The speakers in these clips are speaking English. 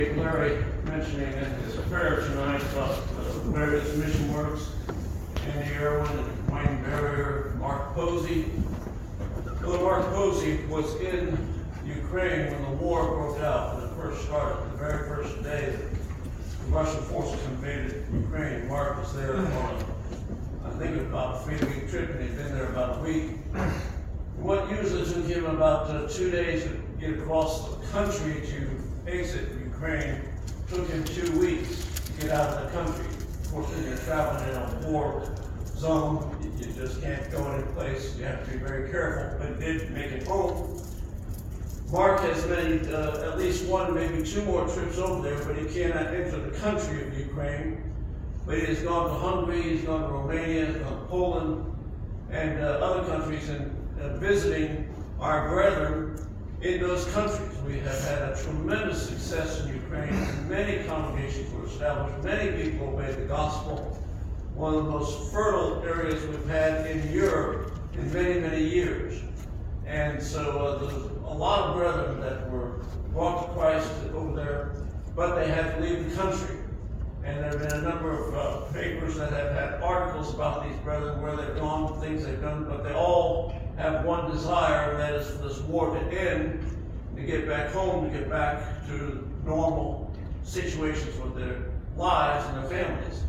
Larry mentioning in his prayer tonight about various mission works, Andy Irwin and Wayne Barrier, Mark Posey. Well, Mark Posey was in Ukraine when the war broke out, when it first started, the very first day the Russian forces invaded Ukraine. Mark was there on, I think, about a 3-week trip, and he'd been there about a week. What usually took him about 2 days to get across the country to exit Ukraine took him 2 weeks to get out of the country. Of course, when you're traveling in a war zone, you just can't go any place. You have to be very careful, but he did make it home. Mark has made at least 1, maybe 2 more trips over there, but he cannot enter the country of Ukraine. But he has gone to Hungary, he's gone to Romania, he's gone to Poland, and other countries, and visiting our brethren in those countries. We have had a tremendous success in Ukraine. Many congregations were established. Many people obeyed the gospel. One of the most fertile areas we've had in Europe in many, many years. And so there's a lot of brethren that were brought to Christ over there, but they had to leave the country. And there have been a number of papers that have had articles about these brethren, where they've gone, things they've done, but they all have one desire, and that is for this war to end, to get back home, to get back to normal situations with their lives and their families.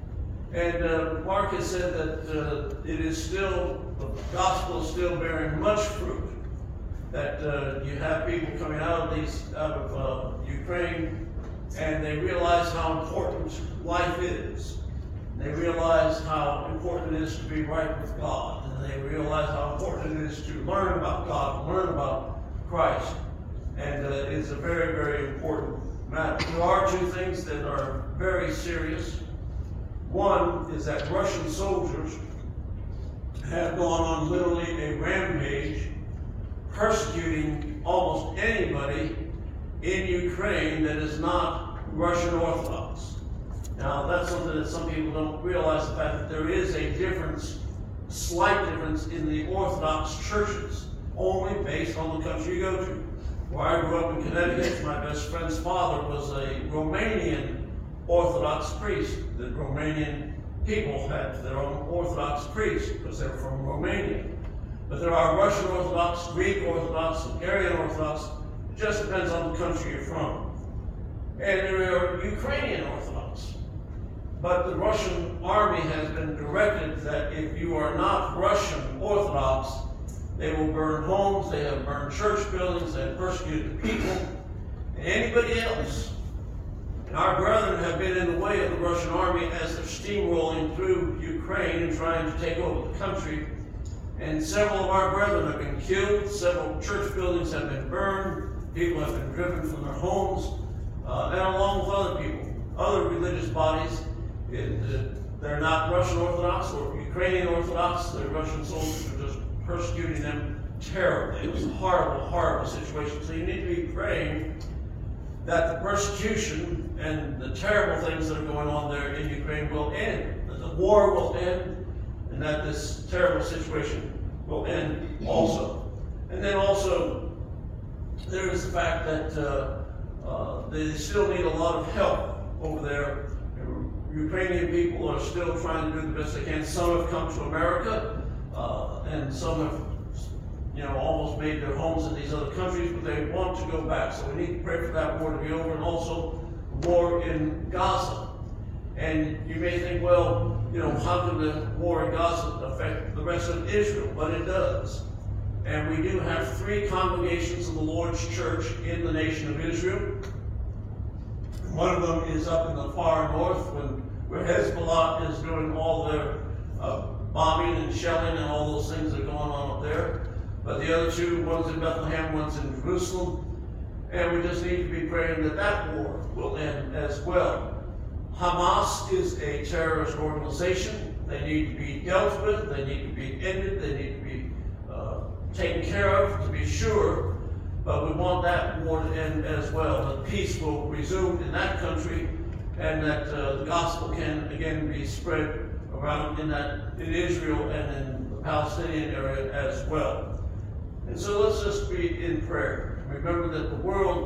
And Mark has said that it is still, the gospel is still bearing much fruit, that you have people coming out of Ukraine, and they realize how important life is. They realize how important it is to be right with God. And they realize how important it is to learn about God, to learn about Christ. And it's a very, very important matter. There are 2 things that are very serious. One is that Russian soldiers have gone on literally a rampage, persecuting almost anybody in Ukraine that is not Russian Orthodox. Now, that's something that some people don't realize, the fact that there is a difference, slight difference in the Orthodox churches, only based on the country you go to. Where I grew up in Connecticut, my best friend's father was a Romanian Orthodox priest. The Romanian people had their own Orthodox priest because they were from Romania. But there are Russian Orthodox, Greek Orthodox, Bulgarian Orthodox. It just depends on the country you're from. And there are Ukrainian Orthodox. But the Russian army has been directed that if you are not Russian Orthodox, they will burn homes, they have burned church buildings, they have persecuted the people, and anybody else. And our brethren have been in the way of the Russian army as they're steamrolling through Ukraine and trying to take over the country. And several of our brethren have been killed, several church buildings have been burned, people have been driven from their homes, and along with other people, other religious bodies. They're not Russian Orthodox or Ukrainian Orthodox. The Russian soldiers are just persecuting them terribly. It was a horrible, horrible situation. So you need to be praying that the persecution and the terrible things that are going on there in Ukraine will end, that the war will end, and that this terrible situation will end also. And then also, there is the fact that they still need a lot of help over there. Ukrainian people are still trying to do the best they can. Some have come to America, and some have, almost made their homes in these other countries, but they want to go back. So we need to pray for that war to be over, and also the war in Gaza. And you may think, well, how can the war in Gaza affect the rest of Israel? But it does. And we do have 3 congregations of the Lord's Church in the nation of Israel. One of them is up in the far north, where Hezbollah is doing all their bombing and shelling and all those things that are going on up there. But the other 2, one's in Bethlehem, one's in Jerusalem. And we just need to be praying that that war will end as well. Hamas is a terrorist organization. They need to be dealt with, they need to be ended, they need to be taken care of, to be sure. But we want that war to end as well, that peace will resume in that country, and that the gospel can again be spread around in Israel and in the Palestinian area as well. And so let's just be in prayer. Remember that the world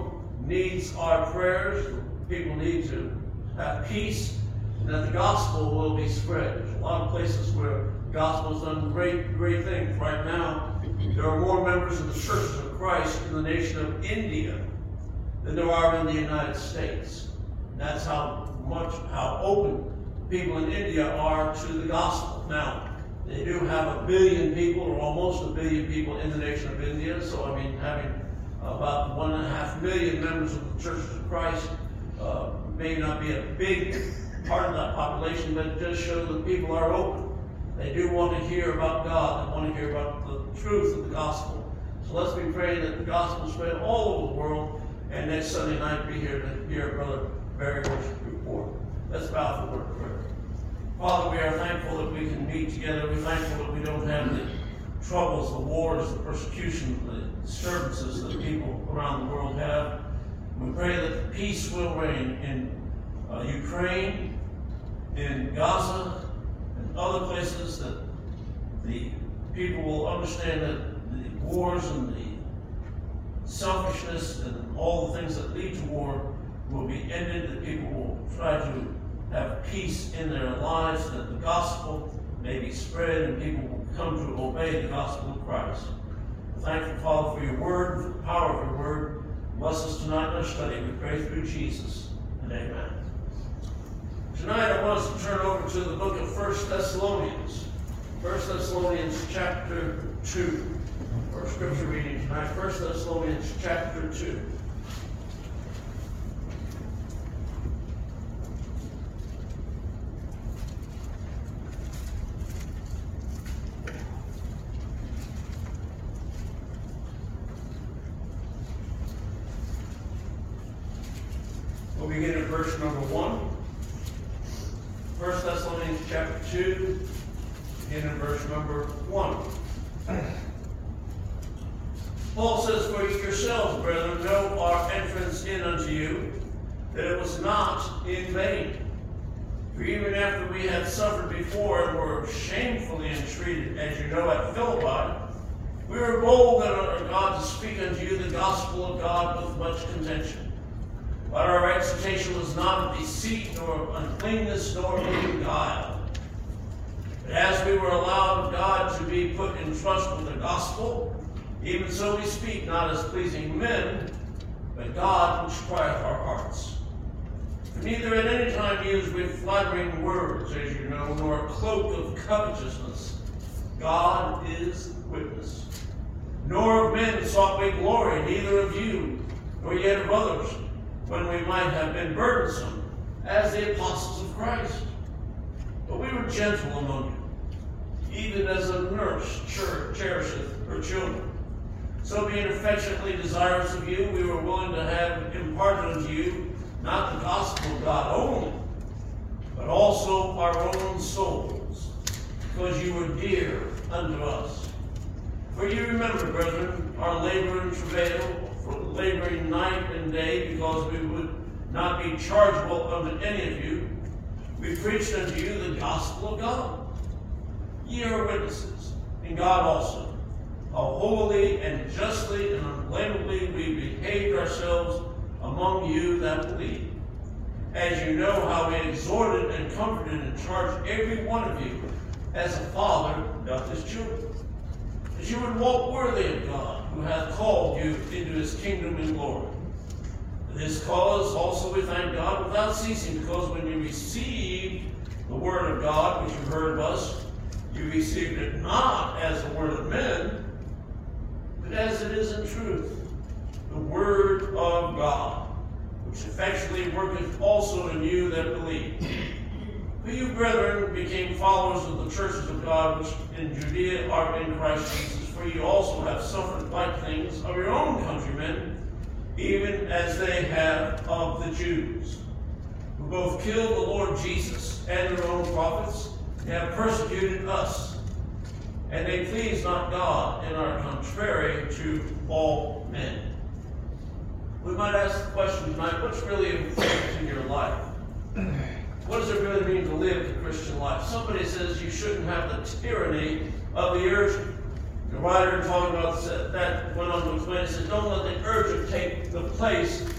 needs our prayers. People need to have peace, and that the gospel will be spread. There's a lot of places where the gospel has done great things. Right now, there are more members of the Churches of Christ in the nation of India than there are in the United States. And that's how open people in India are to the gospel. Now, they do have 1 billion people, or almost 1 billion people in the nation of India. So, I mean, having about 1.5 million members of the Churches of Christ may not be a big part of that population, but it does show that people are open. They do want to hear about God. They want to hear about the truth of the gospel. So let's be praying that the gospel spread all over the world, and next Sunday night be here to hear Brother Barry's report. Let's bow for word of prayer. Father, we are thankful that we can meet together. We're thankful that we don't have the troubles, the wars, the persecution, the disturbances that people around the world have. We pray that peace will reign in Ukraine, in Gaza, and other places, that the people will understand that the wars and the selfishness and all the things that lead to war will be ended, that people will try to have peace in their lives, that the gospel may be spread and people will come to obey the gospel of Christ. We're thankful, Father, for your word, for the power of your word. Bless us tonight in our study. We pray through Jesus, and amen. Tonight I want us to turn over to the book of 1 Thessalonians. 1 Thessalonians chapter 2. Our scripture reading tonight, 1 Thessalonians chapter 2. We'll begin at verse number 1. 1 Thessalonians chapter 2, begin in verse number 1. Paul says, "For yourselves, brethren, know our entrance in unto you, that it was not in vain. For even after we had suffered before and were shamefully entreated, as you know, at Philippi, we were bold unto God to speak unto you the gospel of God with much contention. But our exhortation was not of deceit, nor uncleanness, nor of guile. But as we were allowed of God to be put in trust with the gospel, even so we speak, not as pleasing men, but God which trieth our hearts. For neither at any time used we flattering words, as you know, nor a cloak of covetousness. God is witness. Nor of men sought we glory, neither of you, nor yet of others, when we might have been burdensome, as the apostles of Christ. But we were gentle among you, even as a nurse cherisheth her children. So being affectionately desirous of you, we were willing to have imparted unto you not the gospel of God only, but also our own souls, because you were dear unto us. For you remember, brethren, our labor and travail, for laboring night and day, because we would not be chargeable unto any of you. We preached unto you the gospel of God. Ye are witnesses, and God also, how holy and justly and unblameably we behaved ourselves among you that believe. As you know how we exhorted and comforted and charged every one of you, as a father doth his children, that you would walk worthy of God, who hath called you into his kingdom and glory. For this cause also we thank God without ceasing, because when you received the word of God, which you heard of us, you received it not as the word of men, but as it is in truth, the word of God, which effectually worketh also in you that believe. For you, brethren, became followers of the churches of God, which in Judea are in Christ Jesus. For you also have suffered like things of your own countrymen, even as they have of the Jews, who both killed the Lord Jesus and their own prophets, and have persecuted us. And they please not God, and are contrary to all men." We might ask the question tonight, what's really important in your life? What does it really mean to live the Christian life? Somebody says you shouldn't have the tyranny of the urgent. The writer talking about that went on to explain, he said, don't let the urgent take the place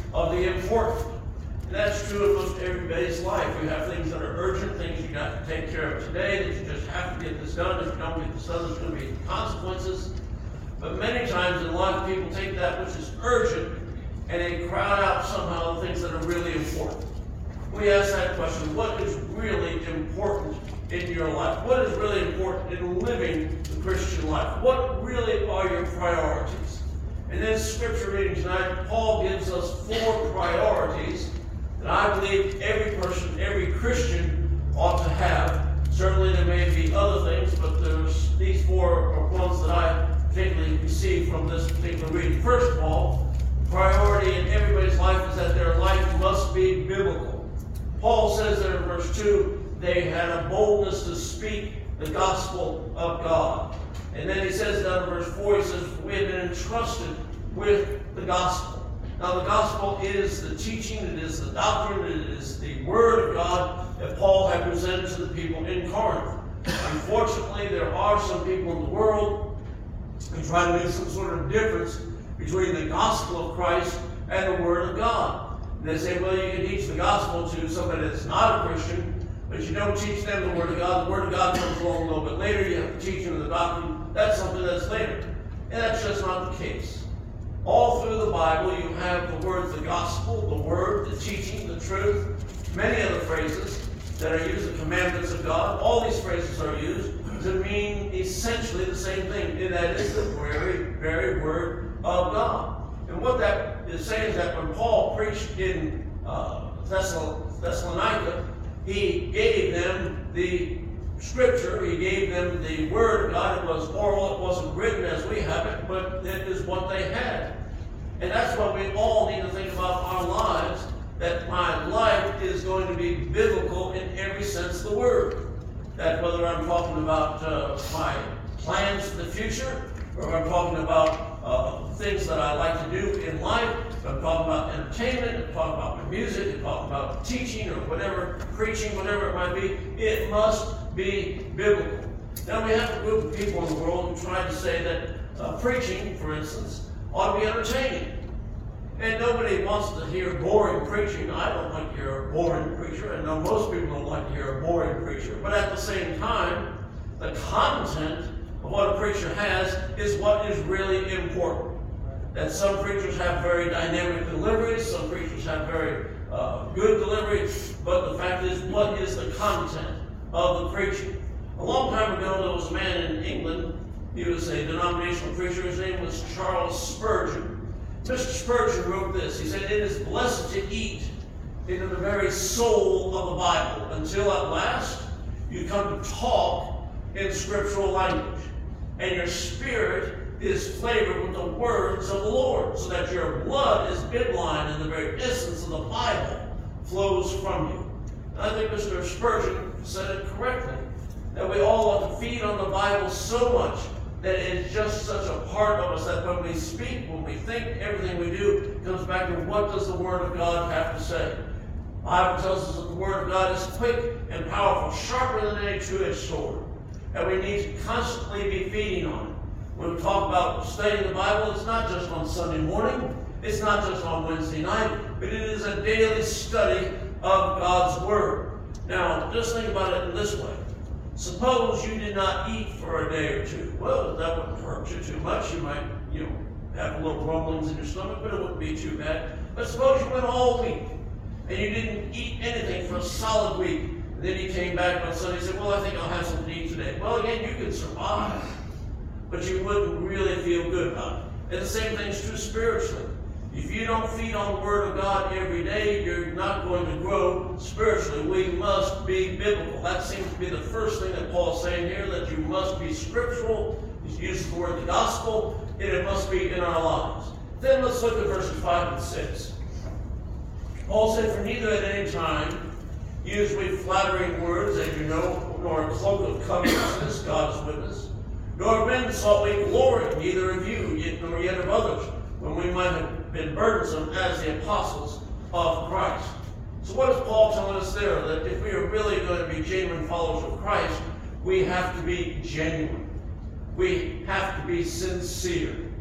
of the important. And that's true of most everybody's life. You have things that are urgent, things you got to take care of today, that you just have to get this done. If you don't get this done, there's going to be consequences. But many times in life, people take that which is urgent and they crowd out somehow the things that are really important. We ask that question, what is really important in your life? What is really important in living the Christian life? What really are your priorities? In this scripture reading tonight, Paul gives us 4 priorities that I believe every person, every Christian ought to have. Certainly there may be other things, but these 4 are ones that I particularly see from this particular reading. First of all, priority in everybody's life is that their life must be biblical. Paul says there in verse 2, they had a boldness to speak the gospel of God. And then he says down in verse 4, he says, we have been entrusted with the gospel. Now the gospel is the teaching, it is the doctrine, it is the word of God that Paul had presented to the people in Corinth. Unfortunately, there are some people in the world who try to make some sort of difference between the gospel of Christ and the word of God. And they say, well, you can teach the gospel to somebody that's not a Christian, but you don't teach them the word of God. The word of God comes along a little bit later. You have to teach them the doctrine. That's something that's later. And that's just not the case. All through the Bible, you have the words, the gospel, the word, the teaching, the truth, many other phrases that are used, the commandments of God. All these phrases are used to mean essentially the same thing, and that is the very, very word of God. And what that is saying is that when Paul preached in Thessalonica, he gave them the scripture, he gave them the word of God. It was oral, it wasn't written as we have it, but it is what they had. And that's what we all need to think about our lives, that my life is going to be biblical in every sense of the word. That whether I'm talking about my plans for the future, or if I'm talking about things that I like to do in life, if I'm talking about entertainment, if I'm talking about my music, if I'm talking about teaching or whatever, preaching, whatever it might be, it must be biblical. Now we have a group of people in the world who try to say that preaching, for instance, ought to be entertaining. And nobody wants to hear boring preaching. I don't like to hear a boring preacher. I know most people don't like to hear a boring preacher. But at the same time, the content of what a preacher has is what is really important. That some preachers have very dynamic deliveries, some preachers have very good deliveries, but the fact is, what is the content of the preaching? A long time ago, there was a man in England. He was a denominational preacher. His name was Charles Spurgeon. Mr. Spurgeon wrote this. He said, it is blessed to eat into the very soul of the Bible until at last you come to talk in scriptural language. And your spirit is flavored with the words of the Lord, so that your blood is bibline and the very essence of the Bible flows from you. And I think Mr. Spurgeon said it correctly, that we all ought to feed on the Bible so much that it's just such a part of us that when we speak, when we think, everything we do comes back to what does the Word of God have to say. The Bible tells us that the Word of God is quick and powerful, sharper than any two-edged sword. And we need to constantly be feeding on it. When we talk about studying the Bible, it's not just on Sunday morning, it's not just on Wednesday night, but it is a daily study of God's Word. Now, just think about it in this way. Suppose you did not eat for a day or two. Well, that wouldn't hurt you too much. You might, have a little rumblings in your stomach, but it wouldn't be too bad. But suppose you went all week and you didn't eat anything for a solid week. And then you came back on Sunday and said, well, I think I'll have something to eat today. Well, again, you could survive, but you wouldn't really feel good about it. And the same thing is true spiritually. If you don't feed on the Word of God every day, you're not going to grow spiritually. We must be biblical. That seems to be the first thing that Paul's saying here, that you must be scriptural. He uses the word the gospel, and it must be in our lives. Then let's look at verses 5 and 6. Paul said, for neither at any time use we flattering words, as you know, nor a cloak of covetousness, God's witness, nor of men sought we glory, neither of you, nor yet of others, when we might have been burdensome as the apostles of Christ. So what is Paul telling us there? That if we are really going to be genuine followers of Christ, we have to be genuine. We have to be sincere.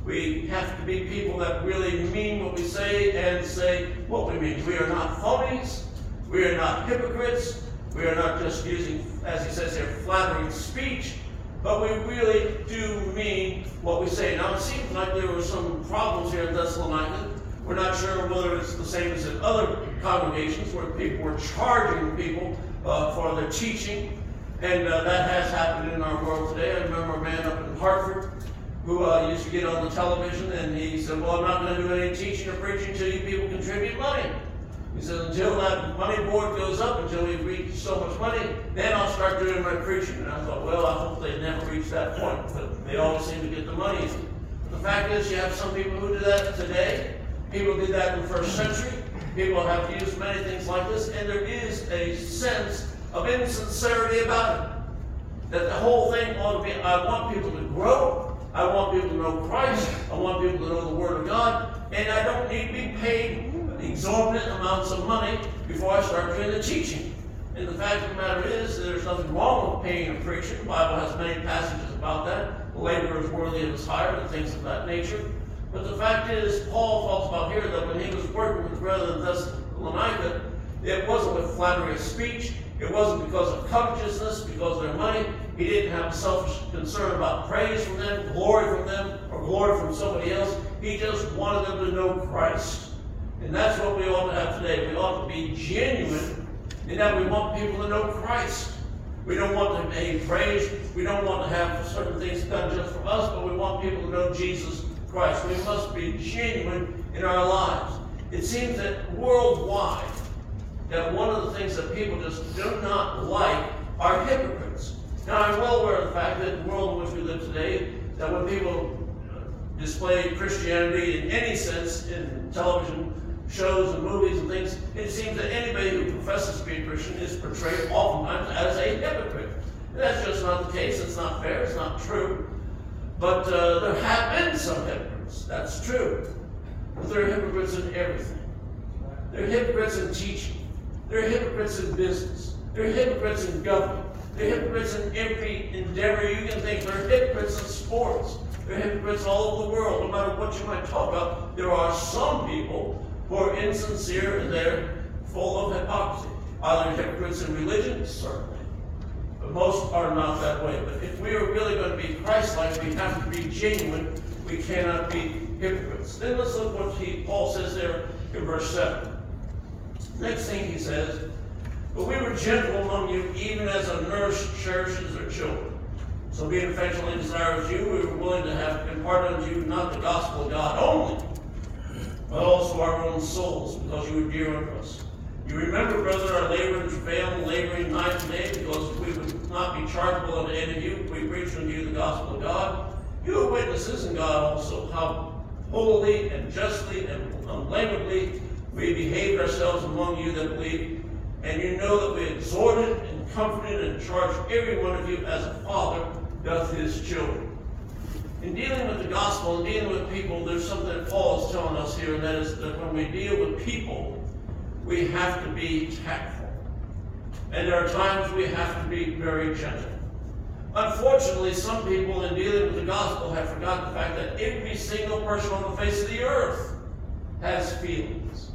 We have to be people that really mean what we say and say what we mean. We are not phonies. We are not hypocrites. We are not just using, as he says here, flattering speech, but we really do mean what we say. Now, it seems like there were some problems here in Thessalonica. We're not sure whether it's the same as in other congregations where people were charging people for their teaching, and that has happened in our world today. I remember a man up in Hartford who used to get on the television, and he said, well, I'm not going to do any teaching or preaching until you people contribute money. He said, until that money board goes up, until we reach so much money, then I'll start doing my preaching. And I thought, well, I hope they never reach that point, but they always seem to get the money. The fact is, you have some people who do that today. People did that in the first century. People have used many things like this, and there is a sense of insincerity about it. That the whole thing ought to be, I want people to grow. I want people to know Christ. I want people to know the Word of God. And I don't need to be paid exorbitant amounts of money before I start doing the teaching. And the fact of the matter is, there's nothing wrong with paying a preacher. The Bible has many passages about that. The laborer is worthy of his hire and things of that nature. But the fact is, Paul talks about here that when he was working with the brethren in Thessalonica, it wasn't with flattery of speech. It wasn't because of covetousness, because of their money. He didn't have selfish concern about praise from them, glory from them, or glory from somebody else. He just wanted them to know Christ. And that's what we ought to have today. We ought to be genuine in that we want people to know Christ. We don't want to be praised. We don't want to have certain things done just for us, but we want people to know Jesus Christ. We must be genuine in our lives. It seems that worldwide, that one of the things that people just do not like are hypocrites. Now, I'm well aware of the fact that the world in which we live today, that when people display Christianity in any sense in television shows and movies and things, it seems that anybody who professes to be a Christian is portrayed oftentimes as a hypocrite. And that's just not the case. It's not fair. It's not true. But there have been some hypocrites. That's true. But there are hypocrites in everything. There are hypocrites in teaching. There are hypocrites in business. There are hypocrites in government. There are hypocrites in every endeavor you can think. There are hypocrites in sports. There are hypocrites all over the world. No matter what you might talk about, there are some people who are insincere and they're full of hypocrisy. Are there hypocrites in religion? Certainly. But most are not that way. But if we are really going to be Christ-like, we have to be genuine. We cannot be hypocrites. Then let's look what Paul says there in verse 7. Next thing he says, but we were gentle among you, even as a nurse cherishes her children. So being affectionately desirous of you, we were willing to have imparted unto you not the gospel of God only, but also our own souls, because you were dear unto us. You remember, brethren, our labor and travail and laboring night and day, because we would not be chargeable unto any of you. We preached unto you the gospel of God. You are witnesses, and God also, how holily and justly and unblameably we behaved ourselves among you that believe. And you know that we exhorted and comforted and charged every one of you as a father doth his children. In dealing with the gospel and dealing with people, there's something that Paul is telling us here, and that is that when we deal with people, we have to be tactful. And there are times we have to be very gentle. Unfortunately, some people in dealing with the gospel have forgotten the fact that every single person on the face of the earth has feelings.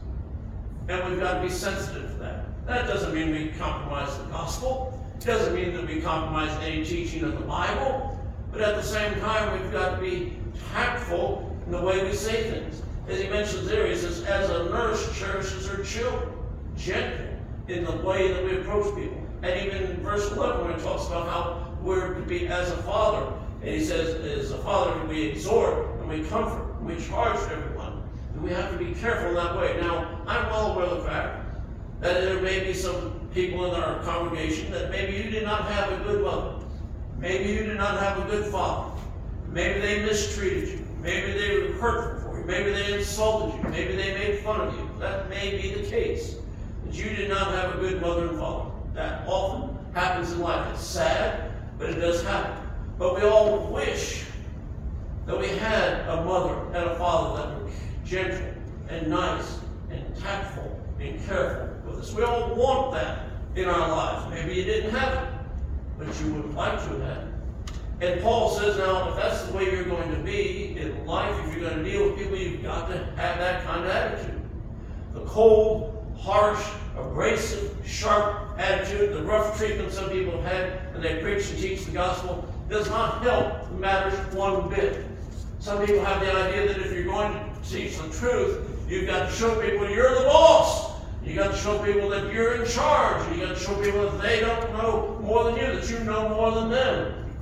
And we've got to be sensitive to that. That doesn't mean we compromise the gospel. It doesn't mean that we compromise any teaching of the Bible. But at the same time, we've got to be tactful in the way we say things. As he mentions there, he says, as a nurse cherishes her children, gentle in the way that we approach people. And even in verse 11, when he talks about how we're to be as a father, and he says, as a father, we exhort and we comfort and we charge everyone. And we have to be careful in that way. Now, I'm well aware of the fact that there may be some people in our congregation that maybe you did not have a good mother. Maybe you did not have a good father. Maybe they mistreated you. Maybe they were hurtful for you. Maybe they insulted you. Maybe they made fun of you. That may be the case. That you did not have a good mother and father. That often happens in life. It's sad, but it does happen. But we all wish that we had a mother and a father that were gentle and nice and tactful and careful with us. We all want that in our lives. Maybe you didn't have it, but you would like to have it. And Paul says, now, if that's the way you're going to be in life, if you're going to deal with people, you've got to have that kind of attitude. The cold, harsh, abrasive, sharp attitude, the rough treatment some people have had when they preach and teach the gospel, does not help matters one bit. Some people have the idea that if you're going to teach the truth, you've got to show people you're the boss. You got to show people that you're in charge. You got to show people that they don't know more than you, that you know more than them.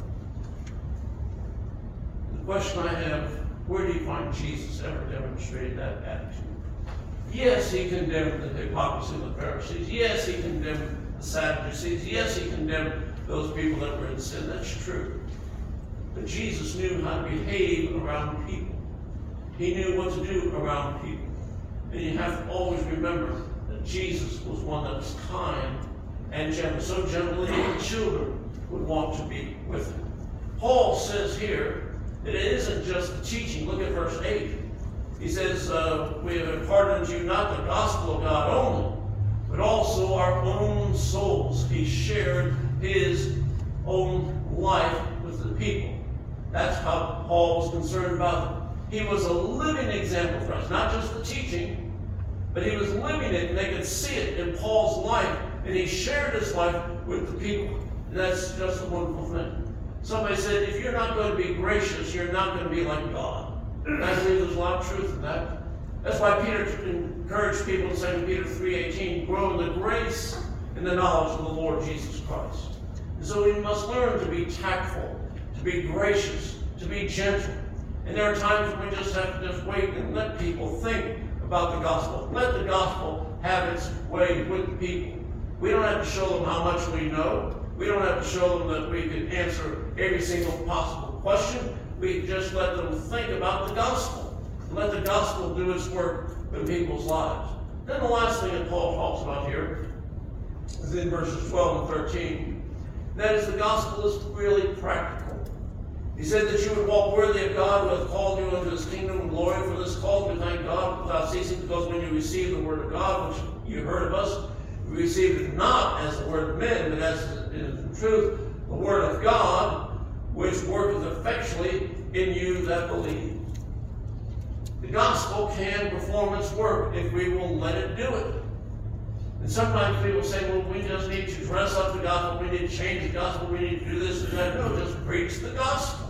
The question I have, where do you find Jesus ever demonstrated that attitude? Yes, he condemned the hypocrisy of the Pharisees. Yes, he condemned the Sadducees. Yes, he condemned those people that were in sin. That's true. But Jesus knew how to behave around people. He knew what to do around people. And you have to always remember that Jesus was one that was kind and gentle. So gentle that even children would want to be with him. Paul says here that it isn't just the teaching. Look at verse 8. He says, we have imparted unto you not the gospel of God only, but also our own souls. He shared his own life with the people. That's how Paul was concerned about it. He was a living example for us, not just the teaching, but he was living it, and they could see it in Paul's life, and he shared his life with the people. And that's just a wonderful thing. Somebody said, if you're not going to be gracious, you're not going to be like God. And I believe there's a lot of truth in that. That's why Peter encouraged people in 2 Peter 3:18, grow in the grace and the knowledge of the Lord Jesus Christ. And so we must learn to be tactful, to be gracious, to be gentle. And there are times when we just have to just wait and let people think about the gospel. Let the gospel have its way with the people. We don't have to show them how much we know. We don't have to show them that we can answer every single possible question. We just let them think about the gospel. And let the gospel do its work in people's lives. Then the last thing that Paul talks about here is in verses 12 and 13. That is, the gospel is really practical. He said that you would walk worthy of God who hath called you unto his kingdom and glory. For this cause we thank God without ceasing, because when you received the word of God, which you heard of us, you received it not as the word of men, but as in truth the word of God, which worketh effectually in you that believe. The gospel can perform its work if we will let it do it. And sometimes people say, well, we just need to dress up the gospel, we need to change the gospel, we need to do this and that. No, just preach the gospel.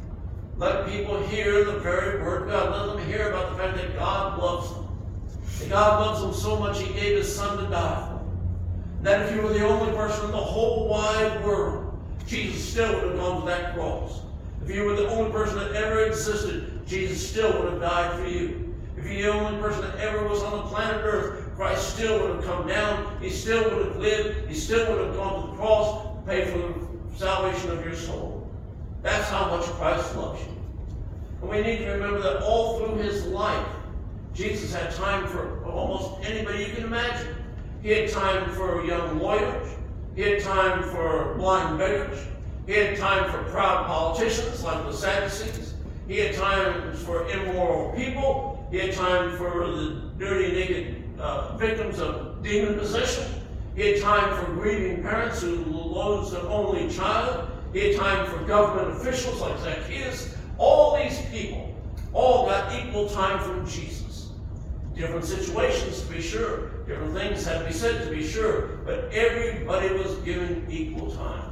Let people hear the very word of God. Let them hear about the fact that God loves them. That God loves them so much he gave his son to die for them. That if you were the only person in the whole wide world, Jesus still would have gone to that cross. If you were the only person that ever existed, Jesus still would have died for you. If you're the only person that ever was on the planet Earth, Christ still would have come down. He still would have lived. He still would have gone to the cross to pay for the salvation of your soul. That's how much Christ loves you. And we need to remember that all through his life, Jesus had time for almost anybody you can imagine. He had time for young lawyers. He had time for blind beggars. He had time for proud politicians like the Sadducees. He had time for immoral people. He had time for the dirty, naked victims of demon possession. He had time for grieving parents who lost their only child. He had time for government officials like Zacchaeus. All these people all got equal time from Jesus. Different situations, to be sure. Different things had to be said, to be sure. But everybody was given equal time.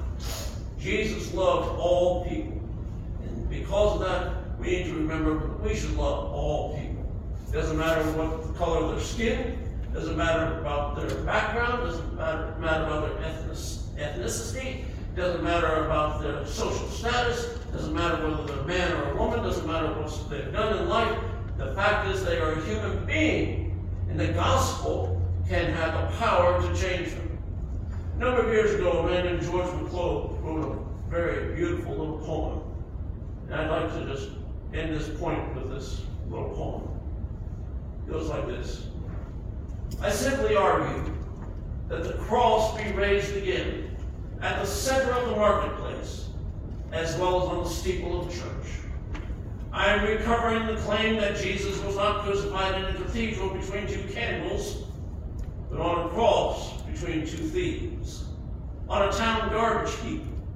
Jesus loved all people. And because of that, we need to remember that we should love all people. It doesn't matter what the color of their skin. It doesn't matter about their background. It doesn't matter about their ethnicity. It doesn't matter about their social status. It doesn't matter whether they're a man or a woman. It doesn't matter what they've done in life. The fact is they are a human being. And the gospel can have the power to change them. A number of years ago, a man named George McClough wrote a very beautiful little poem. And I'd like to just end this point with this little poem. It goes like this. I simply argue that the cross be raised again at the center of the marketplace, as well as on the steeple of the church. I am recovering the claim that Jesus was not crucified in a cathedral between two candles, but on a cross between two thieves, on a town garbage heap,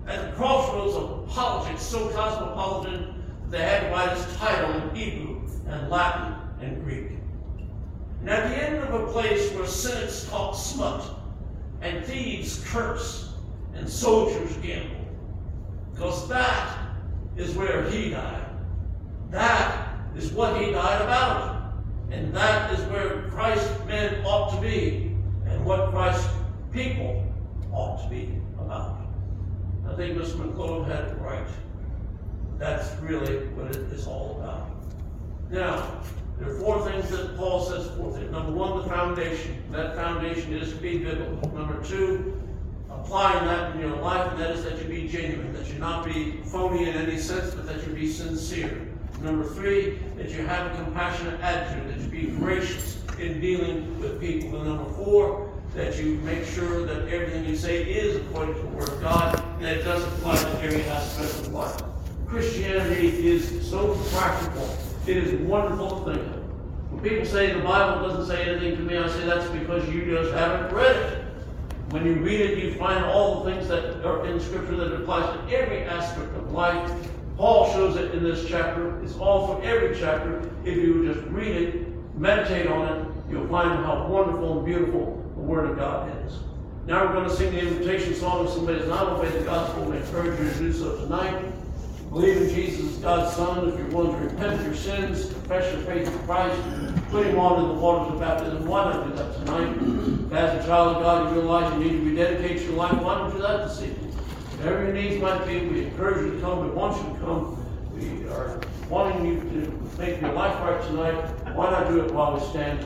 at the crossroads of politics, so cosmopolitan, they had to write his title in Hebrew and Latin and Greek. And at the end of a place where cynics talk smut, and thieves curse, and soldiers gamble, because that is where he died. That is what he died about. And that is where Christ's men ought to be, and what Christ's people ought to be about. I think Mr. McClone had it right. That's really what it is all about. Now, there are four things that Paul says forth here. Number one, the foundation. That foundation is to be biblical. Number two, applying that in your life, and that is that you be genuine, that you not be phony in any sense, but that you be sincere. Number three, that you have a compassionate attitude, that you be gracious in dealing with people. And number four, that you make sure that everything you say is according to the Word of God, and that it does apply to every aspect of life. Christianity is so practical. It is wonderful to think of. When people say the Bible doesn't say anything to me, I say that's because you just haven't read it. When you read it, you find all the things that are in Scripture that applies to every aspect of life. Paul shows it in this chapter. It's all from every chapter. If you just read it, meditate on it, you'll find how wonderful and beautiful the Word of God is. Now we're going to sing the invitation song. If somebody has not obeyed the gospel, we encourage you to do so tonight. Believe in Jesus as God's Son. If you're willing to repent of your sins, confess your faith in Christ, put Him on in the waters of baptism, why not do that tonight? As a child of God, you realize you need to rededicate your life. Why don't you do that this evening? Whatever your needs might be, we encourage you to come. We want you to come. We are wanting you to make your life right tonight. Why not do it while we stand?